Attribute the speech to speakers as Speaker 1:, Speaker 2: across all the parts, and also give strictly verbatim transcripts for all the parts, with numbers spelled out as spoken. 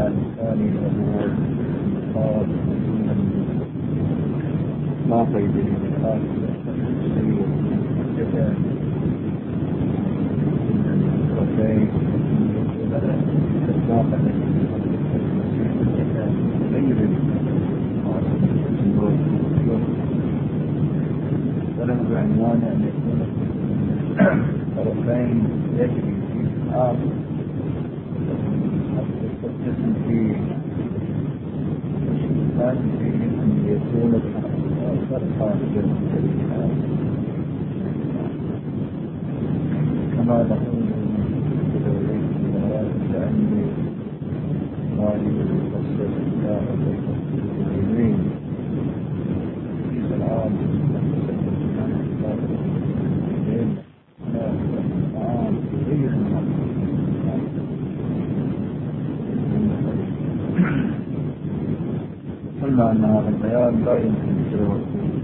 Speaker 1: البيان الثاني الأمور قال ما قيد الإنسان الشيء جدا وكيف تتناقض غير وله بعنوان أن يكون طرفين يجري في الآن القسم في الإنسان في أن يكون فرقا جدا كما نقول لأني ما يفسر الله بين المسلمين في العام قلنا أن هذا البيان لا يمكن سوى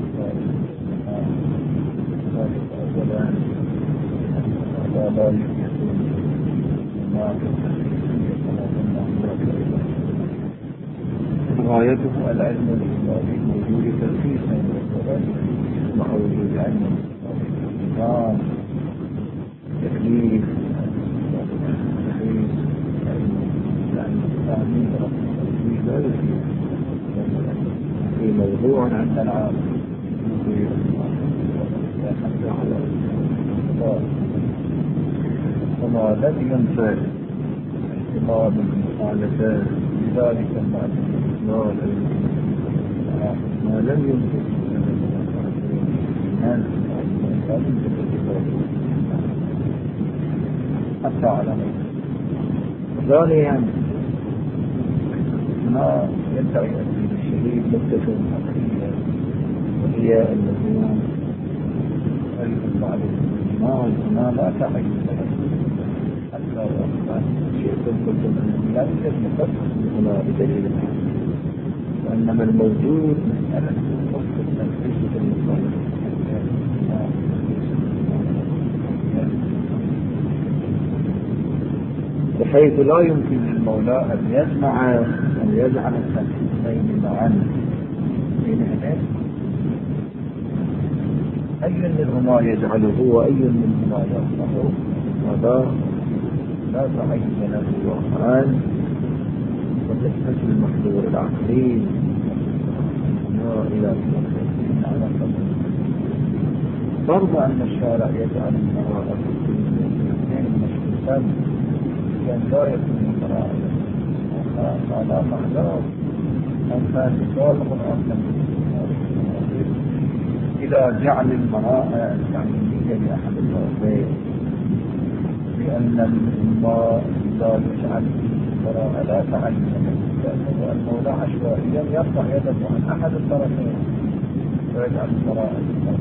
Speaker 1: ذلك أولا لا لا يكون هناك غايته العلم الإسلامي وجود تلخيص مع وجود علم النظام تكليف تلخيص علم الإسلامي لا يفيد في موضوع عند العالم وما لم ينفع احتمال المخالفات لذلك المعنى ما لم ينفع حتى على ثانيا ما يدعي أن الشهيد مدة حقيقية وهي اللزوم أيضا بعد الإيمان هنا لا تعين له حتى وأن شيء قلت أنه لا يوجد مخصص هنا بدليل وإنما الموجود مسألة وقت التنفيذ المصالح بحيث لا يمكن للمولى أن يجمع أن يجعل التنفيذين معا بين العلم أي منهما يجعله وأي منهما يصلحه هذا لا تعين له وقعان وتثبت المحظور العقلي إلى المخلصين على قدر فرض أن الشارع يجعل المراءة في الاثنين مشروطا كان لا يكون المراءة هذا محذور أن كان صالح أصلا إلى جعل المراءة التعليمية لأحد الطرفين لأن الماء لا يجعل المراءة لا تعين لأنه المولى عشوائيا يرفع يده عن أحد الطرفين ويجعل المراءة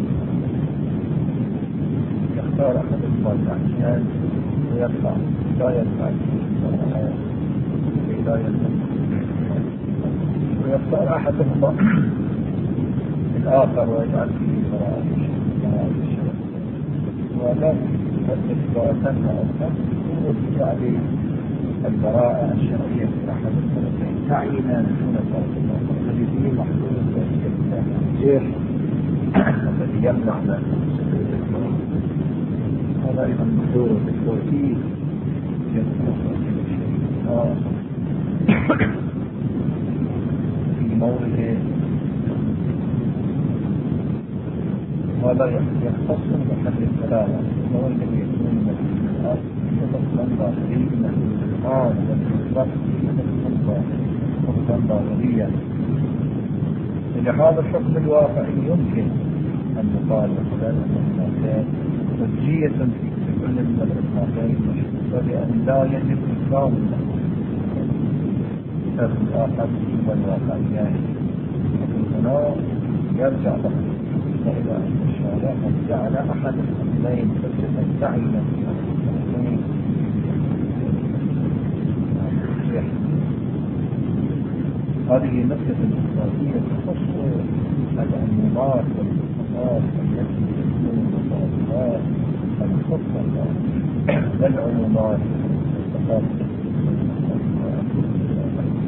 Speaker 1: يختار أحد الطرفين ويرفع لا يرفع المراءة لا يرفع ويختار أحدهما الآخر ويجعل فيه براءة الشرع ولا إثباتا أصلا وبجعل البراءة الشرعية في أحد الطرفين تعينا دون طرف الآخر الذي فيه محدود ذلك الشيخ الذي يمنع ذلك هذا أيضا محدود بالتوكيد في مورد ولا يختص بحل الكلام هو الذي يكون من الأرض يختصا ظاهري من الإلقان والإطلاق يختصا ظاهريا لهذا الحكم الواقعي يمكن أن يقال مثلا أن هناك حجية في كل من الإطلاقين ولأن لا يجب إكرام الكتاب الآخر والواقعيان هنا يرجع له إلى أن الشارع قد جعل أحد الحكمين حجة تعينا في الحكمين هذه نكتة الاقتصادية تخص العمومات والمخصصات التي تكون مصادرات الخطة والعمومات والمخصصات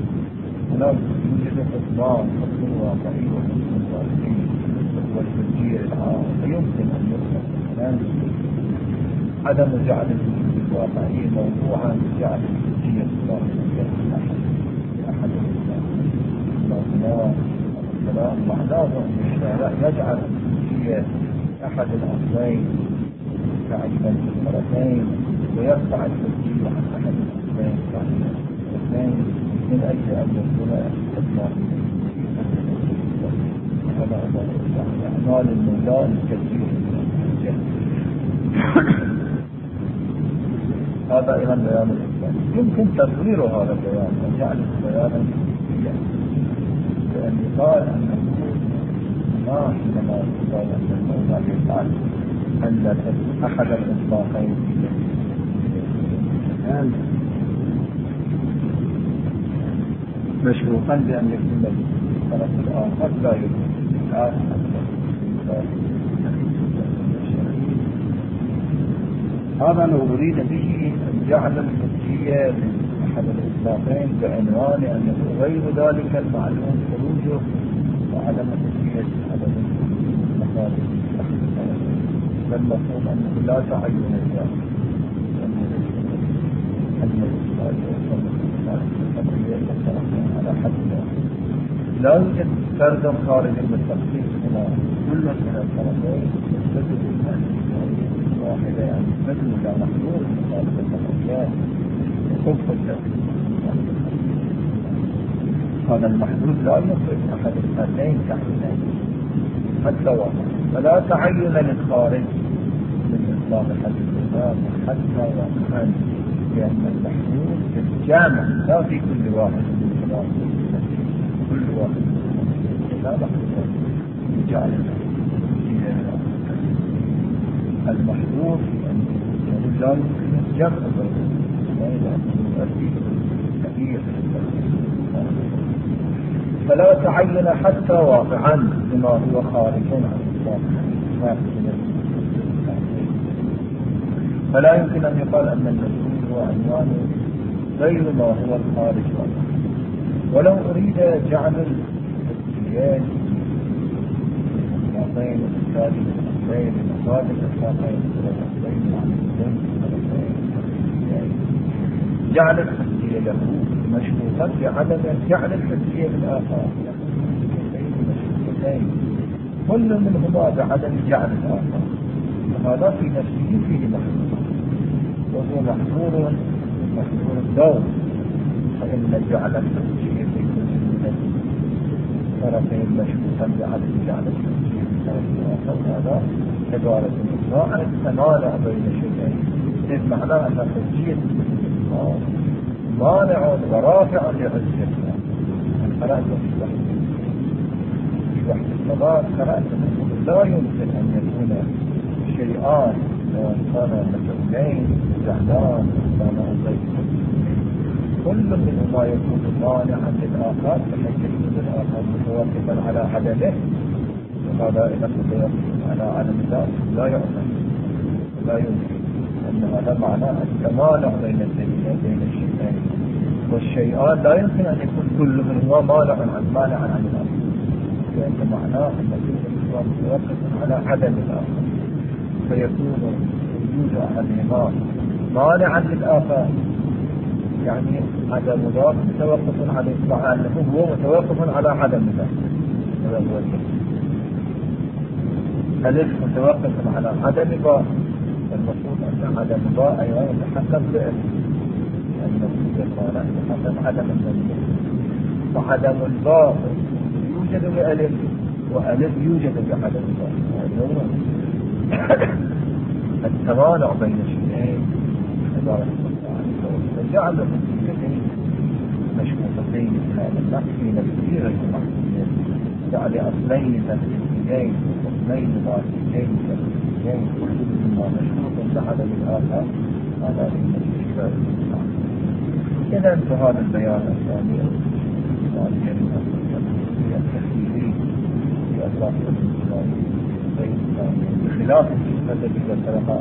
Speaker 1: هناك يوجد حكمان حكم واقعي وحكم واقعي والحجية العام فيمكن أن يطلق الآن عدم جعل الوجود الواقعي موضوعا جعل الحجية الواقعية لأحد الأصناف الكلام معناه أن الشارع يجعل الحجية أحد الأصلين كعيبا في الطرفين ويرفع الحجية عن أحد الأصلين كعيبا في الطرفين من أجل أن يكون استثمار هذا أعمال المولى الكثير هذا أيضا بيان الإسلام يمكن تطوير هذا البيان وجعله بيانا كثيرا لأن يقال أن ما حينما يقال أن المولى يفعل أن أحد الإطلاقين مشروطا بأن يكون الطرف الآخر لا يكون هذا لو أريد به جعل الحجية لأحد الإطلاقين بعنوان أنه غير ذلك المعلوم خروجه وعدم الحجية عدم المصادر فالمفهوم أنه لا تعين الجاهل أن الإسلام على حد لا يوجد فرد خارج من التخصيص هنا كل من الطرفين يستدل واحدة يعني يستدل إلى محظور مخالفة الأشياء وخبط التخصيص هذا المحدود لا يخرج أحد الفردين كحدين حتى واحد فلا تعين للخارج من إطلاق حد الإسلام حتى واحد لأن المحدود في الجامع لا في كل واحد من الخلاف كل واحد لا محدود جعل المحدود يعني لا يمكن الجمع كثير فلا تعين حتى واقعا بما هو خارج عن الإطلاق فلا يمكن أن يقال أن المسؤول هو عنوان غير ما هو الخارج عنه ولو أريد جعل الاتيان الإطلاقين والإسلام الإطلاقين مصادر الإطلاقين والإطلاقين جعل الحجية له مشروطا بعدم جعل الحجية للآخر كل منهما بعدم جعل الآخر وهذا في نفسه فيه محظور وهو محظور محظور الدور فإن جعل الحجية في كل من الطرفين مشروطا بعدم جعل الحجية في طرف الآخر هذا عبارة أخرى عن التمانع بين شيئين إذ معناه أن الحجية مانع ورافع لعزة الحلال في وحد الصلاة قرأت لا يمكن أن يكون شيئان كان مفعولين زعلان كان أزيد كل منهما يكون مانعا للآخر بحيث يكون الآخر متوقفا على عدمه وهذا إذا متوقف على عدم ذلك لا يعلم لا يمكن أن هذا معناه التمانع بين الدليلين بين الشيئين والشيئان لا يمكن أن يكون كل منهما مانع عن مانع عن الآخر لأن معناه أن كل منهما متوقف على عدم الآخر فيكون وجود أحدهما مانعا للآخر يعني عدم ذاك متوقف عليه مع أنه هو متوقف على عدم ذاك هذا هو ألف متوقف على عدم باء المفروض أن عدم باء أيضا يتحكم بألف لأنه يقال يتحكم عدم النمو وعدم الباء يوجد بألف وألف يوجد بعدم باء التمانع بين الشيئين عبارة فجعل الحجيتين مشروطتين هذا النقص في نفسه غير محدودين جعل أصلين تفسيرين واثنين ضاربين تفسيرين كل منهما مشروط بعدم الآخر هذا من الاشتراك إذا انتهى البيان الثاني الثاني التفسيري في أساس الإسلام بخلاف الصفة التي ذكرها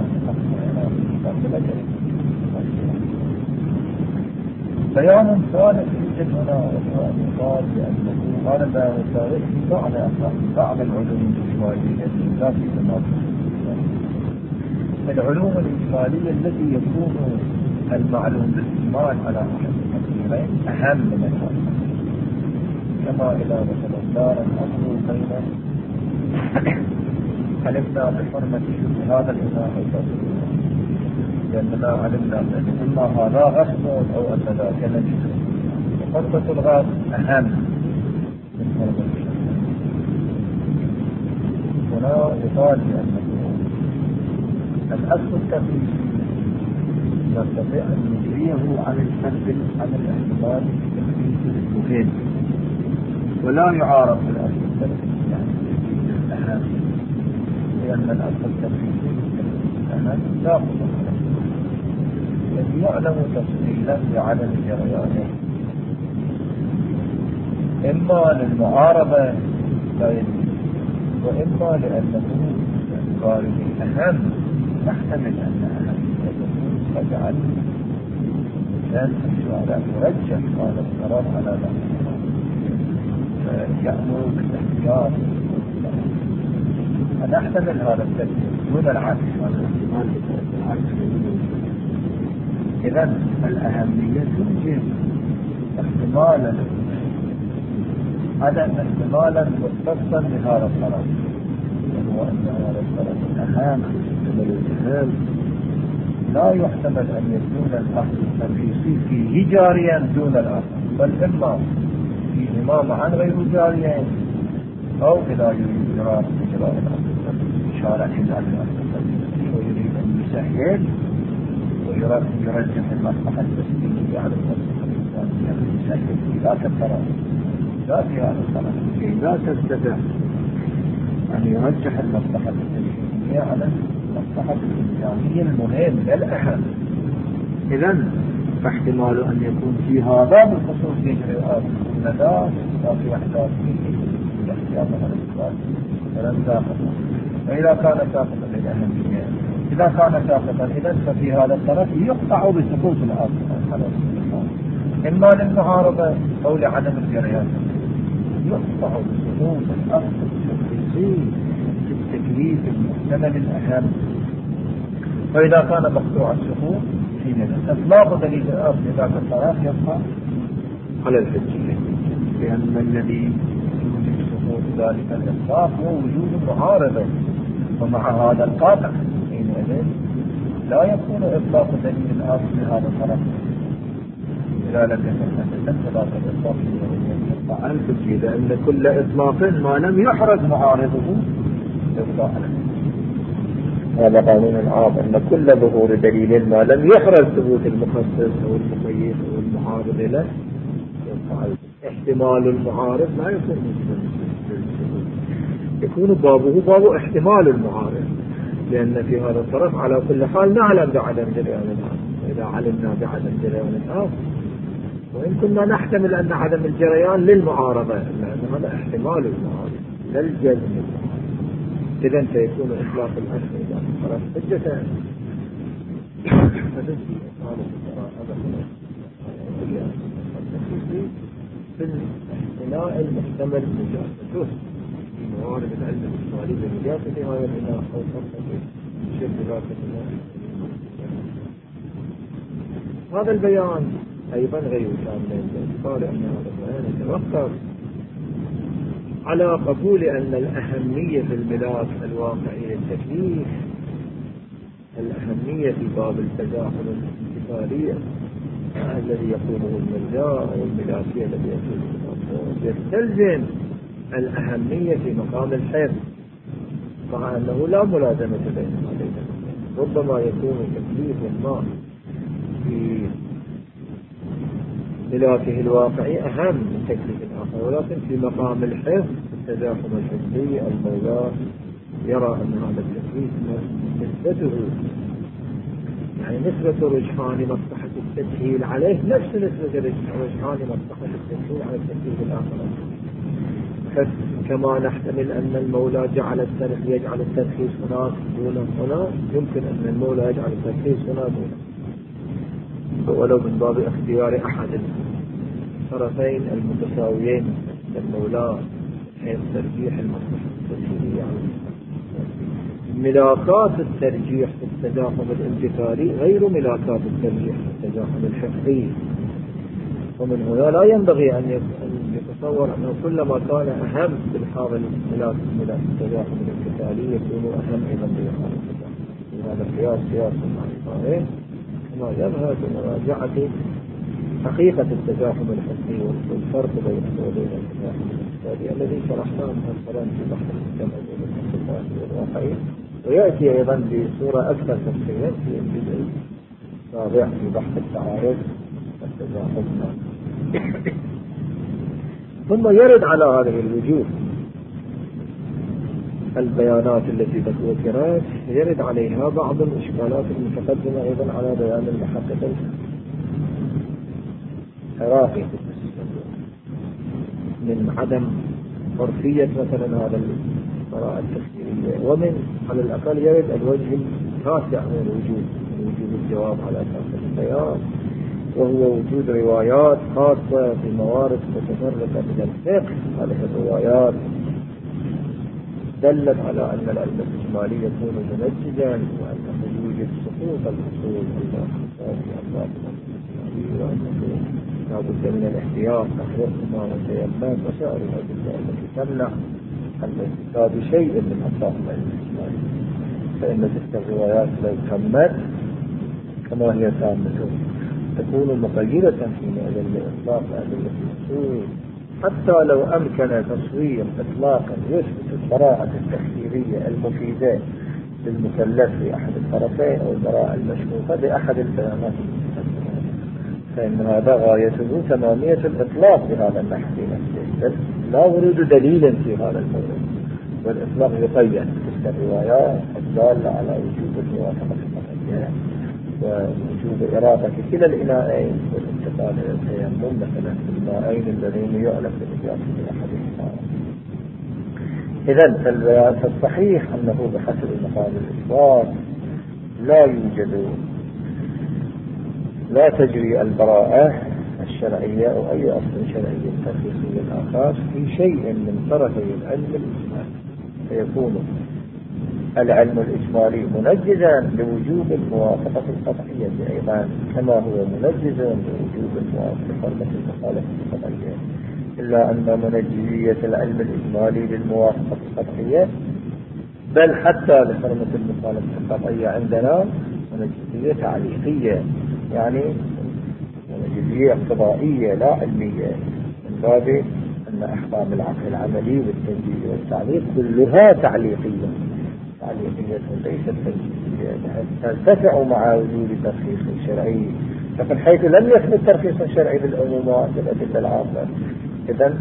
Speaker 1: بيان ثالث يوجد هنا وهو أن يقال هذا لا يساوي بعض بعض العلوم الإجمالية لا في العلوم الإجمالية التي يكون المعلوم بالاحتمال على أحد التقديرين أهم من الآخر، كما إذا مثلا دار الأمر بين علمنا بحرمة هذا الإناء الضروري، لأننا علمنا بأن إما هذا غصب أو أن ذاك نجس، وحرمة الغصب أهم من حرمة الشرع. هنا يقال بأنه الأصل التقليدي نستطيع أن نجريه عن الحد عن الاحتمال التقليدي المفيد، ولا يعارض بالأصل التقليدي يعني الأهم، لأن الأصل التقليدي الأهم لا قدر له، الذي يعلم تفصيلا بعدم جريانه إما للمعارضة لا يجوز، وإما لأنه باعتباره أهم نحتمل أن أهميته تجعل الإنسان الشارع يرجح هذا القرار على ذلك، فيأمر بالاحتياط. فنحتمل هذا التفسير دون العكس، هذا الاحتمال بالعكس. إذن الأهمية توجب احتمالا عدم احتمالا مختصا لهذا الطرف، وهو أن هذا الطرف الأهم يحتمل الأهم لا يحتمل أن يكون الأصل الترخيصي فيه جاريا دون الآخر، بل إما فيهما معا غير جاريين، أو إذا يريد إجراء إجراء الأصل الشارع في ذات الأصل الترخيصي ويريد أن يسهل ويريد أن يرجح المصلحة التسليمية على المصلحة الإنسانية يسهل في ذاك الطرف، لا في هذا الطرف لا تستطيع أن يرجح المصلحة التسليمية على المصلحة الإنسانية المهم الأهم. إذن فاحتمال أن يكون في هذا بالخصوص يجري الآن نداء لا في أحداث فيه الاحتياط على الإسلام فلن ساقطا، وإذا كان ساقطا للأهمية إذا كان ساقطا إذن ففي هذا الطرف يقطع بسقوط الأصل، إما للمعارضة أو لعدم الجريان، يقطع بسقوط الأصل التخصيصي في التكليف المحتمل الأهم. فإذا كان مقطوع السقوط حينئذ إطلاق دليل الأصل ذاك الطرف يبقى على الحجية، لأن الذي يوجد سقوط ذلك الإطلاق هو وجود المعارضة، ومع هذا القاطع حينئذ لا يكون إطلاق دليل الأصل لهذا الطرف إذا لم يكن إطلاق الإطلاق يبقى على الحجية، لأن كل إطلاق ما لم يحرز معارضه يبقى على الحجية. هذا قانون العام أن كل ظهور دليل ما لم يحرز ثبوت المخصص أو المقيد أو المعارض له احتمال المعارض لا يكون يكون بابه باب احتمال المعارض، لأن في هذا الطرف على كل حال نعلم بعدم جريان الآخر، وإذا علمنا بعدم جريان الآخر وإن كنا نحتمل أن عدم الجريان للمعارضة، لأن هذا احتمال المعارض لا الجزم. إذن سيكون إطلاق الأصل إذا الطرف حجة فتجي إطلاق في الاحتمال المحتمل مجازة في موارد العلم الإجمالي بمجازة هذا الإله أو صفة شرك ذات الإله. هذا البيان أيضا غير كامل، قال أن هذا البيان يتوقف على قبول أن الأهمية في الملاك الواقعي للتكليف، الأهمية في باب التداخل الانتقالية الذي يقوله المرجاء أو الملاكية الذي يقوله يستلزم الأهمية في مقام الحفظ، مع أنه لا ملازمة بينهما. ربما يكون تكليف ما في ملاكه الواقعي أهم من تكليف الآخر، ولكن في مقام الحفظ التداخل الحفظي المولى يرى أن هذا التكليف نسبته يعني نسبة رجحان مصلحة التسهيل عليه نفس نسبة رجحان مصلحة التسهيل على التكليف الآخر، كما نحتمل أن المولى جعل الترخيص يجعل الترخيص هناك دون هنا، يمكن أن المولى يجعل الترخيص هنا دون، ولو من باب اختيار أحد الطرفين المتساويين للمولى حيث ترجيح المصلحة التفسيرية على ملاكات الترجيح في التداخل الانتقالي غير ملاكات الترجيح في التداخل الحفظي. ومن هنا لا ينبغي أن يتصور أنه كلما كان أهم بالحاضر ملاك التداخل الانتقالي يكون أهم أيضا بإقامة التداخل. هذا القياس قياس معرفة كما يظهر بمراجعة حقيقة التزاحم الحسي والفرق بينه وبين التزاحم الانتقالي الذي شرحناه مفصلا في بحث الجمع والانتقال والواقعي، ويأتي أيضا بصورة أكثر تفصيلا في الجزء السابع في بحث التعارض والتزاحم. ثم يرد على هذه الوجوه البيانات التي ذكرت يرد عليها بعض الإشكالات المتقدمة أيضا على بيان المحقق العراقي من عدم عرفية مثلا هذا القراءة التفسيرية، ومن على الأقل يرد الوجه التاسع من الوجود من وجود الجواب على أساس البيان، وهو وجود روايات خاصة في موارد متفرقة من الفقه. هذه الروايات دلت على أن العلم الإجمالي يكون منجزا، وأنه يوجد سقوط الأصول في أسباب الإجمالي، وأنه لا بد من الاحتياط نحو ما وتيمم وسائر الأدلة التي تمنع الاستفادة بشيء من أسباب العلم الإجمالي. فإن تلك الروايات لو تمت كما هي تامة تكون مقيدة حينئذ لإطلاق أدلة الأصول، حتى لو أمكن تصوير إطلاقا يثبت البراءة التفسيرية المفيدة للمكلف في أحد الطرفين أو البراءة المشروطة بأحد البيانات المتقدمة، فإن هذا غايته تمامية الإطلاق بهذا النحو نفسه، لا ورود دليل في هذا الموضوع، والإطلاق يقيد تلك الروايات الدالة على وجود الموافقة القطعية ووجوب إرادة كلا الإناءين والانتقال إلى التيمم مثلا في الماءين الذين يعلم بالإجابة لأحدهما. إذن فالبيان الصحيح أنه بحسب مقام الإثبات لا يوجد لا تجري البراءة الشرعية أو أي أصل شرعي تخصيصي آخر في شيء من طرفي العلم الإجمالي، فيكون العلم الإجمالي منجزا لوجوب الموافقة القطعية أيضا، كما هو منجز لوجوب الموافقة المخالفة القطعية، إلا أن منجزية العلم الإجمالي للموافقة القطعية بل حتى لحرمة المخالفة القطعية عندنا منجزية تعليقية، يعني منجزية اقتضائية لا علمية، من باب أن أحكام العقل العملي والتنجيز والتعليق كلها تعليقية تعليقية ليست تنجيزية، ترتفع مع وجود ترخيص شرعي، فمن حيث لم يثبت ترخيص شرعي بالعمومات بالأدلة العامة، إذن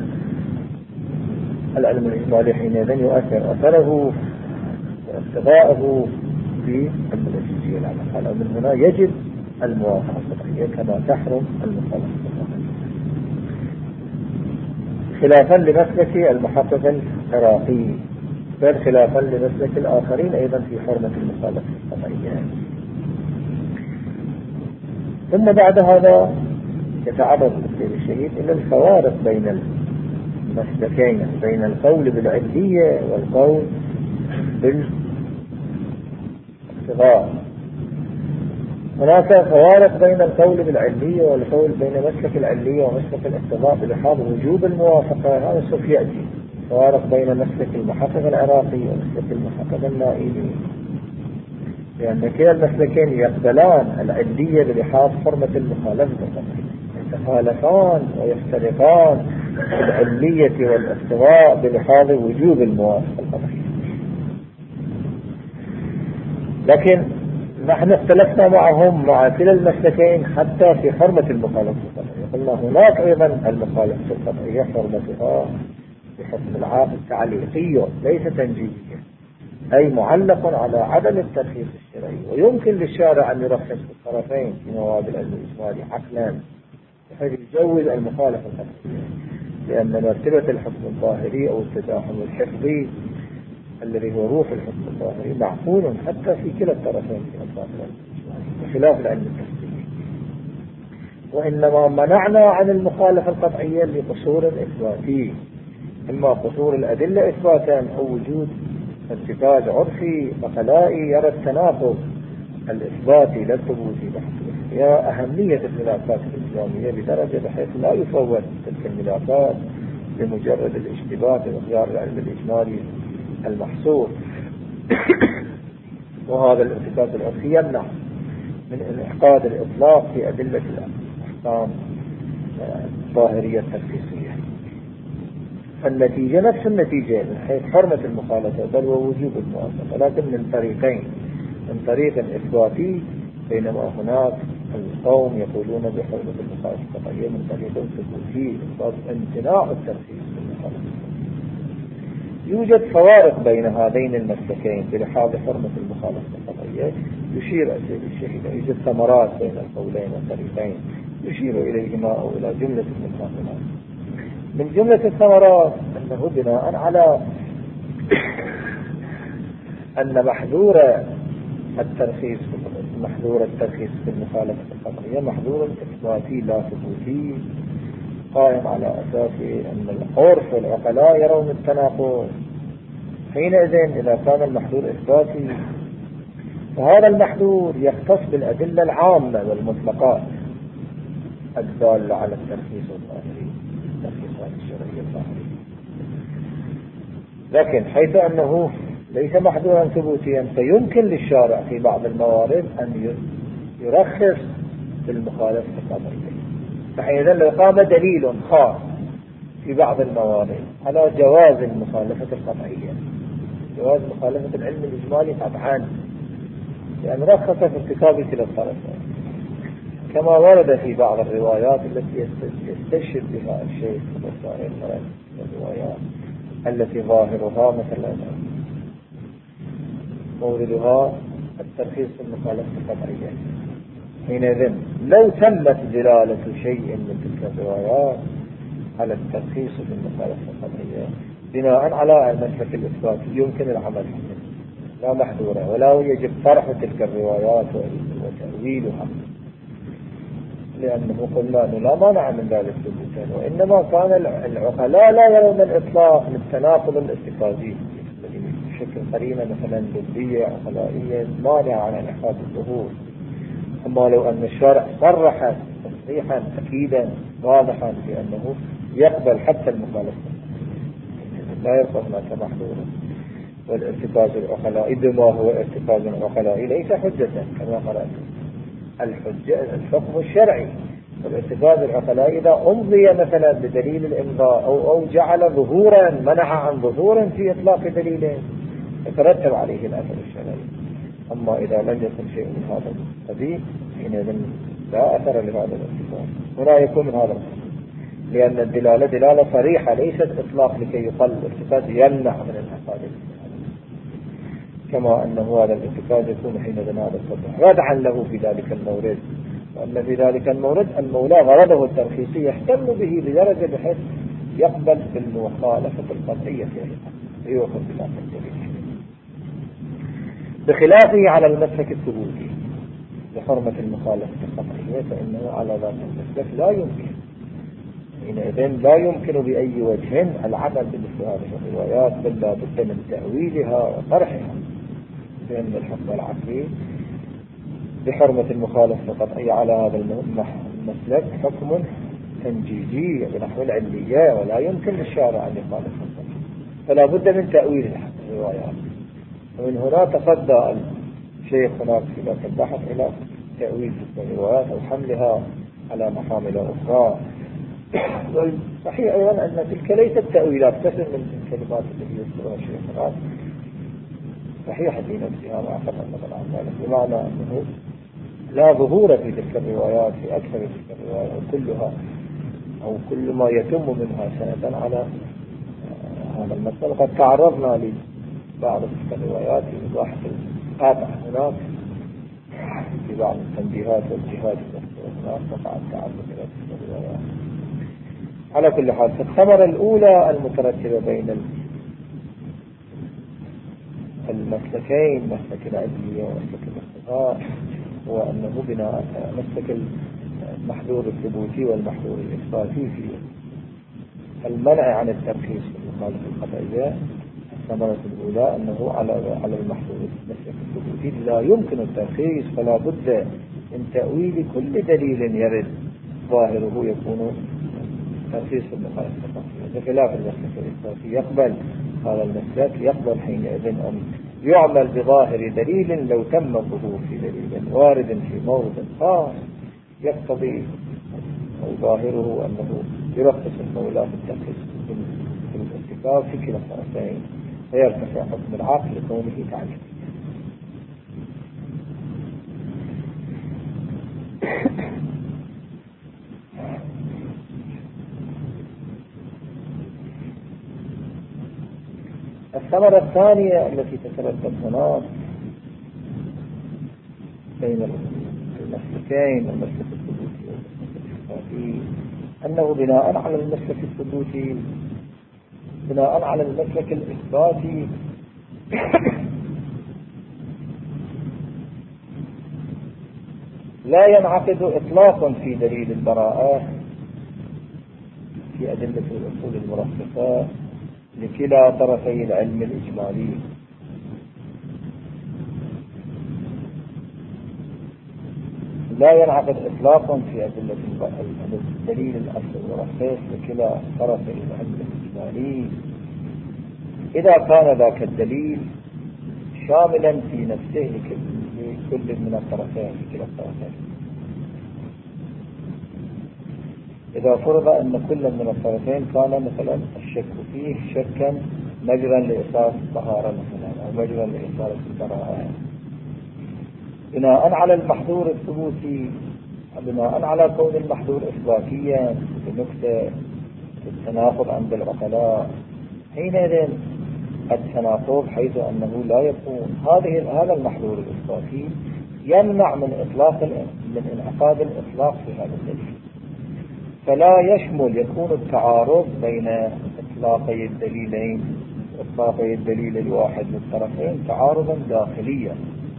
Speaker 1: العلم الإجمالي حينئذ يؤثر أثره واقتضاءه في المنجزية العامة. من هنا يجب الموافقة القطعية كما تحرم المخالفة القطعية، خلافا لمسلك المحقق العراقي، بل خلافا لمسلك الآخرين أيضا في حرمة المخالفة القطعية. ثم بعد هذا يتعرض الدكتور الشهيد إلى الفوارق بين المسلكين، بين القول بالعلية والقول بالاقتضاء. هناك فوارق بين القول بالعلية والقول بين مسلك العلية ومسلك الاقتضاء بلحاظ وجوب الموافقة، هذا سوف يأتي. فوارق بين مسلك المحقق العراقي ومسلك المحقق النائلي، لأن كلا المسلكين يقبلان العلية بلحاظ حرمة المخالفة القطعية، يتخالفان ويفترقان العلية والاقتضاء بلحاظ وجوب الموافقة القطعية. لكن نحن اختلفنا معهم مع كلا المسلكين حتى في حرمة المخالفة القطعية، قلنا هناك أيضا المخالفة القطعية حرمتها بحكم العاقل تعليقية ليس تنجيزية، أي معلق على عدم الترخيص الشرعي، ويمكن للشارع أن يرخص الطرفين في مواد العلم الإجمالي عقلا بحيث يجوز المخالفة القطعية، لأن مرتبة الحكم الظاهري أو التزاحم الحفظي الذي هو روح الحكم الظاهري معقول حتى في كلا الطرفين في أطراف العلم الإجمالي بخلاف العلم التفسيري، وإنما منعنا عن المخالفة القطعية لقصور إثباتي، إما قصور الأدلة إثباتا أو وجود ارتكاز عرفي عقلائي يرى التناقض الإثباتي لا الثبوتي بحث. يا أهمية الملاكات الإسلامية بدرجة بحيث لا يفوت تلك الملاكات بمجرد الاشتباه بمقدار العلم الإجمالي المحصور. وهذا الارتكاز العرفي يمنع من انعقاد الإطلاق في أدلة الأحكام الظاهرية الترخيصية. فالنتيجة نفس النتيجة من حيث حرمة المخالفة بل ووجوب الموافقة، لكن من طريقين: من طريق إثباتي بينما هناك القوم يقولون بحرمة المخالفة القطعية، من طريق ثبوتي إثبات امتناع الترخيص بالمخالفة. يوجد فوارق بين هذين المسلكين بلحاظ حرمة المخالفة القطعية يشير إلى الشيء. يوجد ثمرات بين القولين والطريقين يشير إليهما أو إلى جملة منها. من جملة الثمرات أنه بناء على أن محظور الترخيص محظور الترخيص في المخالفة القطعية محظور إثباتي لا ثبوتي قائم على أساس أن العرف والعقلاء يرون التناقض. حينئذ إذا كان المحظور إثباتي فهذا المحظور يختص بالأدلة العامة والمطلقات الدالة على الترخيص الظاهري الترخيصات الشرعية الظاهرية. لكن حيث أنه ليس محظورا ثبوتيا فيمكن للشارع في بعض الموارد أن يرخص بالمخالفة القطعية. فحينئذ لو قام دليل خاص في بعض الموارد على جواز المخالفة القطعية، جواز مخالفة العلم الإجمالي قطعا، لأن رخص في ارتكاب كلا الطرفين، كما ورد في بعض الروايات التي يستشهد بها الشيخ وسائر الروايات التي ظاهرها مثلا موردها الترخيص في المخالفة القطعية. حينئذ لو تمت دلالة شيء من تلك الروايات على الترخيص في المخالفة القطعية بناء على المسلك الإثباتي يمكن العمل به لا محظورة، ولا يجب طرح تلك الروايات وتأويلها، لأنه قلنا أنه لا مانع من ذلك ثبوتا، وإنما كان العقلاء لا يرون الإطلاق للتناقض الارتكازي بشكل قرينة مثلا ضدية عقلائية مانعة عن انعقاد الظهور. أما لو أن الشارع صرح تصريحا أكيدا واضحا بأنه يقبل حتى المخالفة لا يبقى هناك محظورا، والارتكاز العقلائي بما هو ارتكاز عقلائي ليس حجة كما قرأت. الحجة الحكم الشرعي، والارتكاز العقلائي إذا أمضي مثلا بدليل الإمضاء أو, أو جعل ظهورا منع عن ظهور في إطلاق دليل يترتب عليه الأثر الشرعي. أما إذا لم يكن شيء من هذا القبيل حينئذ لا أثر لهذا الارتكاز ولا يكون من هذا القبيل، لأن الدلالة دلالة صريحة ليست إطلاق لكي يقل الارتكاز يمنع من انعقاد، كما أنه هذا الارتكاز يكون حينئذ هذا الصدح ردعا له في ذلك المورد، وأن في ذلك المورد المولى غرضه الترخيصي يهتم به بدرجة بحيث يقبل بالمخالفة القطعية فيأخذ بذلك الدليل، بخلافه على المسلك الثبوتي بحرمة المخالفة القطعية فإنه على ذات المسلك لا يمكن حينئذ لا يمكن بأي وجه العمل بمثل هذه الروايات، بل لا بد من تأويلها وطرحها، لأن الحكم العقلي بحرمة المخالفة القطعية على هذا المسلك حكم تنجيزي بنحو العلية، ولا يمكن للشارع أن يخالف القطعية، فلا بد من تأويل الروايات. ومن هنا تصدى الشيخ هناك في ذاك البحث إلى تأويل الروايات أو حملها على محامل أخرى. صحيح أيضا أن تلك ليست تأويلات كثير من الكلمات التي يذكرها الشيخ هناك صحيحة في نفسها ما أخذ النظر عن ذلك، بمعنى أنه لا ظهور في تلك الروايات في أكثر تلك الروايات كلها أو كل ما يتم منها سندا على هذا المسألة. قد تعرضنا لبعض تلك الروايات في إيضاح القاطع هناك في بعض التنبيهات والجهات هناك وقع التعرض إلى تلك الروايات. على كل حال الثمرة الأولى المترتبة بين المسلكين مسلك العدلية ومسلك الاقتضاء هو أنه بناء مسلك المحظور الثبوتي والمحظور الإثباتي في المنع عن الترخيص في المخالفة القطعية. الثمرة الأولى أنه على على المحظور المسلك الثبوتي لا يمكن الترخيص، فلا بد من تأويل كل دليل يرد ظاهره يكون ترخيص المخالفة القطعية، بخلاف المسلك الإثباتي يقبل هذا المسلك، يقبل حينئذ أن يعمل بظاهر دليل لو تم الظهور في دليل وارد في موضع خاص يقتضي أو ظاهره أنه يرخص المولى في الترخيص في الارتكاب في كلا الطرفين، فيرتفع حكم العقل لكونه تعليم. الثمرة الثانية التي تترتب هناك بين المسلكين، المسلك الثبوتي والمسلك الإثباتي، أنه بناء على المسلك الثبوتي بناء على المسلك الإثباتي لا ينعقد إطلاقا في دليل البراءة في أدلة الأصول المرخصة لكلا طرفي العلم الإجمالي. لا ينعقد إطلاقا في أدلة الدليل الأصل المرخص لكلا طرفي العلم الإجمالي إذا كان ذاك الدليل شاملا في نفسه لكل من الطرفين في كلا الطرفين. إذا فرض أن كل من الطرفين كان مثلا الشك فيه شكا مجرا لإثارة الطهارة مثلا أو مجرا لإثارة البراءة، بناء على المحظور الثبوتي، بناء على كون المحظور إثباتيا بنكتة التناقض عند العقلاء، حينئذ التناقض حيث أنه لا يكون هذه هذا المحظور الإثباتي يمنع من إطلاق من انعقاد الإطلاق في هذا الدليل، فلا يشمل يكون التعارض بين إطلاقي الدليلين إطلاقي الدليل الواحد للطرفين تعارضا داخليا،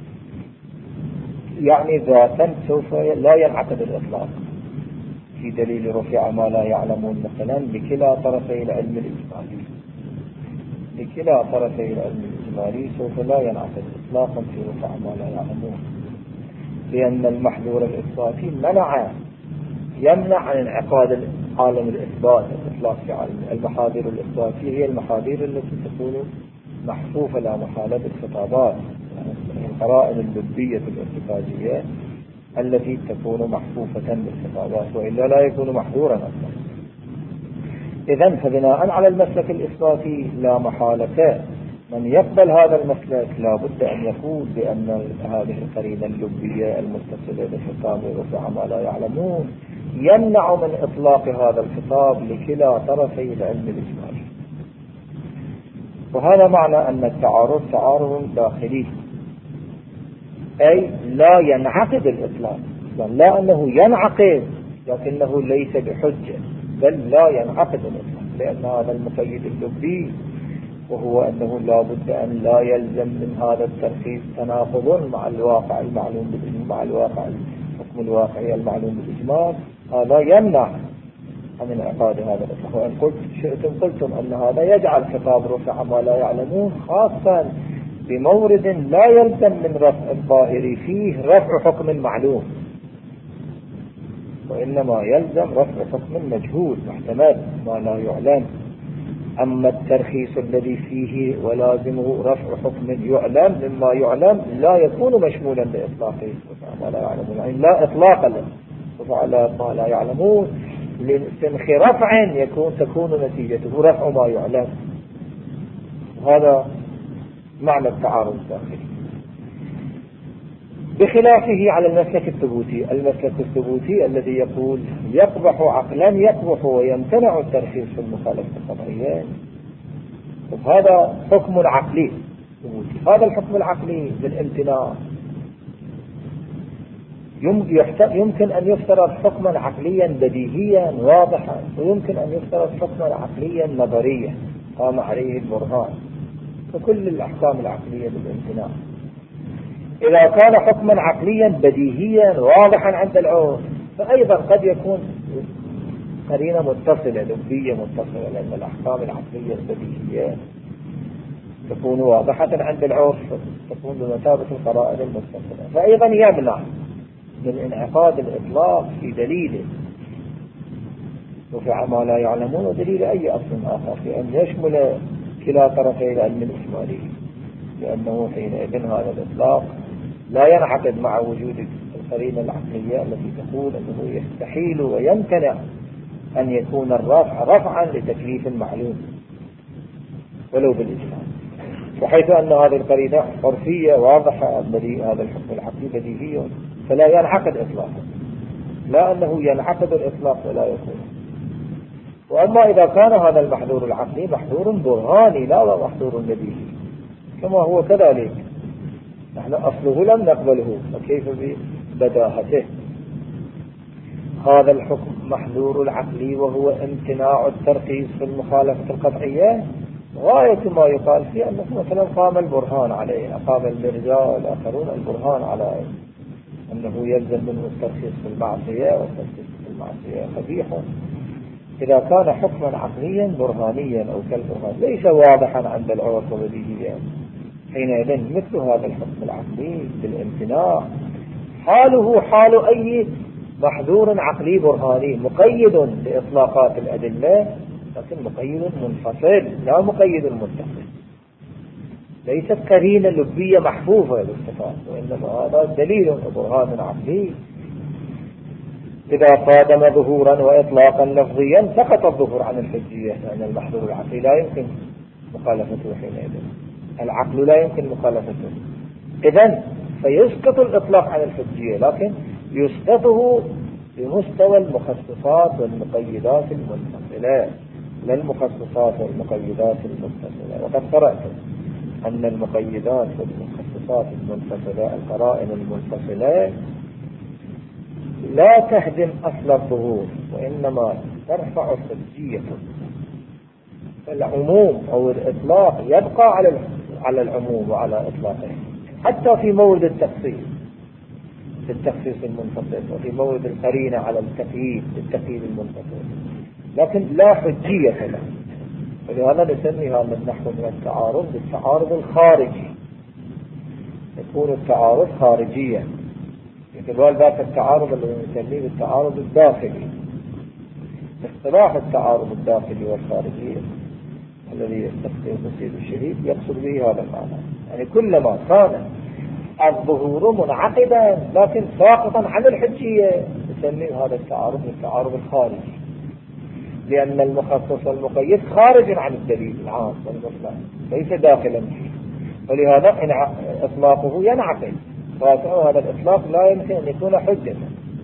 Speaker 1: يعني ذاتا سوف لا ينعقد الإطلاق في دليل رفع ما لا يعلمون مثلا لكلا طرفي العلم الإجمالي لكلا طرفي العلم الإجمالي سوف لا ينعقد إطلاقا في رفع ما لا يعلمون، لأن المحظور الإثباتي منع يمنع عن انعقاد عالم الإثبات الإطلاق في عالم. المحاذير الإثباتية هي المحاذير التي تكون محفوفة لا محالة بالخطابات، يعني القرائن اللبية الارتكازية التي تكون محفوفة بالخطابات، وإلا لا يكون محظورا أصلا. إذن فبناء على المسلك الإثباتي لا محالة من يقبل هذا المسلك لا بد أن يقول بأن هذه القرينة اللبية المتصلة بالخطاب ورفع ما لا يعلمون يمنع من إطلاق هذا الخطاب لكلا طرفي العلم الإجمالي. وهذا معنى أن التعارض تعارض داخلي، أي لا ينعقد الإطلاق، لا أنه ينعقد لكنه ليس بحجة، بل لا ينعقد الإطلاق، لأن هذا المقيد اللبي وهو أنه لا بد أن لا يلزم من هذا الترخيص تناقض مع الواقع المعلوم بالإجمال مع الواقع الحكم الواقعي المعلوم بالإجمال، هذا يمنع من انعقاد هذا الإطلاق. وإن قلت شئتم قلتم أن هذا يجعل خطاب رفع ما لا يعلمون خاصا بمورد لا يلزم من رفع الظاهر فيه رفع حكم معلوم، وإنما يلزم رفع حكم مجهول محتمل ما لا يعلم. أما الترخيص الذي فيه ولازمه رفع حكم يعلم مما يعلم لا يكون مشمولا لإطلاقه ما لا يعلمون، يعني لا إطلاق له على ما لا يعلمون، لسنخ رفع يكون تكون نتيجته رفع ما يعلم. هذا معنى التعارض الداخلي، بخلافه على المسلك الثبوتي. المسلك الثبوتي الذي يقول يقبح عقلا يقبح ويمتنع الترخيص في المخالفة القطعية، هذا حكم عقلي ثبوتي. هذا الحكم العقلي بالامتناع يمكن أن يفترض حكما عقليا بديهيا واضحا، ويمكن أن يفترض حكما عقليا نظريا قام عليه البرهان، وكل الأحكام العقلية بالامتناع. إذا كان حكما عقليا بديهيا واضحا عند العرف، فأيضا قد يكون قرينة متصلة لبية متصلة، لأن الأحكام العقلية البديهية تكون واضحة عند العرف، تكون بمثابة القرائن المتصلة. فأيضا يمنع من انعقاد الإطلاق في دليل رفع ما لا يعلمون ودليل أي أصل آخر في أن يشمل كلا طرفي العلم الإجمالي، لأنه حينئذ هذا الإطلاق لا ينعقد مع وجود القرينة العقلية التي تقول أنه يستحيل ويمتنع أن يكون الرفع رفعا لتكليف معلوم ولو بالإجمال، وحيث أن هذه القرينة عرفية واضحة، هذا الحكم العقلي بديهي فلا ينعقد إطلاقا، لا أنه ينعقد الإطلاق ولا يكون. وأما إذا كان هذا المحظور العقلي محظور برهاني لا محظور بديهي كما هو كذلك، نحن أصله لم نقبله، فكيف ببداهته؟ هذا الحكم محظور العقلي وهو امتناع الترخيص في المخالفة القطعية، غاية ما يقال فيه أنه مثلا قام البرهان عليه، قام المرجاء والآخرون البرهان على أنه يلزم منه الترخيص في المعصية، والترخيص في المعصية قبيح. إذا كان حكما عقليا برهانيا أو كالبرهان ليس واضحا عند العرف وبديهيا، حينئذ مثل هذا الحكم العقلي بالامتناع حاله حال أي محظور عقلي برهاني مقيد لإطلاقات الأدلة، لكن مقيد منفصل لا مقيد متصل، ليست قرينة لبية محفوظة للصفات، وإنما هذا دليل وبرهان عقلي إذا قادم ظهورا وإطلاقا لفظيا سقط الظهور عن الحجية، لأن المحظور العقلي لا يمكن مخالفته حينئذ، العقل لا يمكن مخالفته، إذن فيسقط الإطلاق عن الحجية، لكن يسقطه بمستوى المخصصات والمقيدات المنفصلة، لا المخصصات والمقيدات المنفصلة. وقد قرأت أن المقيدات والمخصصات المنفصلة القرائن المنفصلة لا تهدم أصل الظهور، وإنما ترفع حجية العموم أو الإطلاق، يبقى على على العموم وعلى إطلاقه حتى في مورد التخصيص في التخصيص المنفصل، وفي مورد القرينة على التقييد التقييد المنفصل، لكن لا حجية له. ولهذا نسمي هذا النحو من التعارض بالتعارض الخارجي، يكون التعارض خارجيا، يتبال ذاك التعارض الذي نسميه بالتعارض الداخلي. اصطلاح التعارض الداخلي والخارجي الذي يستخدمه المسيد الشهيد يقصد به هذا المعنى، يعني كلما كان الظهور منعقدا لكن ساقطا عن الحجية نسميه هذا التعارض بالتعارض الخارجي، لأن المخصص والمقيد خارج عن الدليل العام والمطلق ليس داخلا فيه، ولهذا إطلاقه ينعقد، فهذا الإطلاق لا يمكن أن يكون حجة،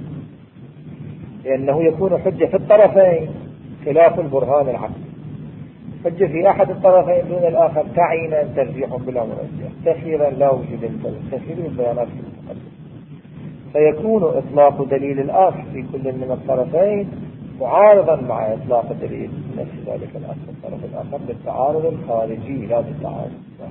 Speaker 1: لأنه يكون حجة في الطرفين خلاف البرهان العقلي، حجة في أحد الطرفين دون الآخر تعينا ترجيح بلا مرجح، تخيرا لا وجود الفرق، تخير البيانات في المقدمة، فيكون إطلاق دليل الآخر في كل من الطرفين معارضا مع إطلاق دليل نفس ذلك الأصل الطرف الآخر بالتعارض الخارجي لا بالتعارض.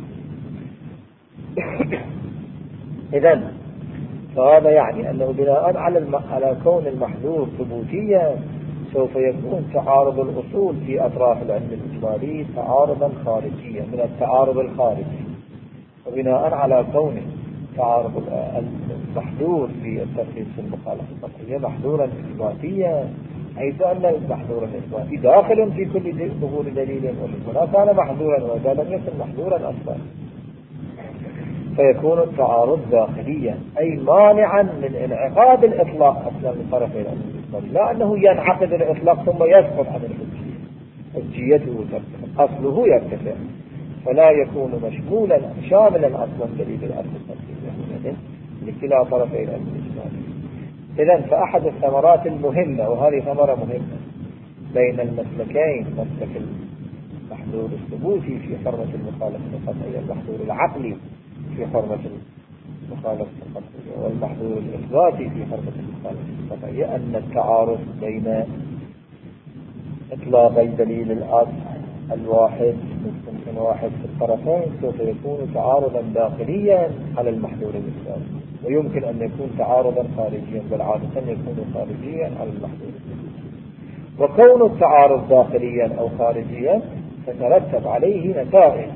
Speaker 1: إذن فهذا يعني أنه بناء على الم... على كون المحظور ثبوتيا سوف يكون تعارض الأصول في أطراف العلم الإجمالي تعارضا خارجيا من التعارض الخارجي، وبناء على كونه تعارض المحظور في الترخيص في المخالفة القطعية محظورا إثباتيا، حيث أن المحظور الإثباتي داخل في كل ظهور دليل، وهنا كان محظورا وإذا لم يكن محظورا أصلا، فيكون التعارض داخليا أي مانعا من انعقاد الإطلاق أصلا من طرفي العلم الإجمالي، لا أنه ينعقد الإطلاق ثم يسقط عن الحجية، حجيته ترتفع، أصله يرتفع، فلا يكون مشمولا شاملا أصلا دليل الأصل الترتيبي لكلا طرفي العلم الإجمالي. إذن فأحد الثمرات المهمة، وهذه ثمرة مهمة بين المسلكين، مسلك المحظور الثبوتي في حرمة المخالفة القطعية، المحظور العقلي في حرمة المخالفة القطعية، والمحظور الإثباتي في حرمة المخالفة القطعية، أن التعارض بين إطلاق الدليل الأصل الواحد ممكن واحد في الطرفين سوف يكون تعارضا داخليا على المحظور الإثباتي، ويمكن أن يكون تعارضا خارجيا، بل عادة يكون خارجيا على المحظور الثبوتي. وكون التعارض داخليا أو خارجيا تترتب عليه نتائج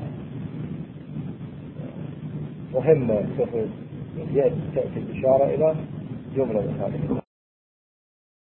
Speaker 1: مهمة، تأتي الإشارة إلى جملة من هذه.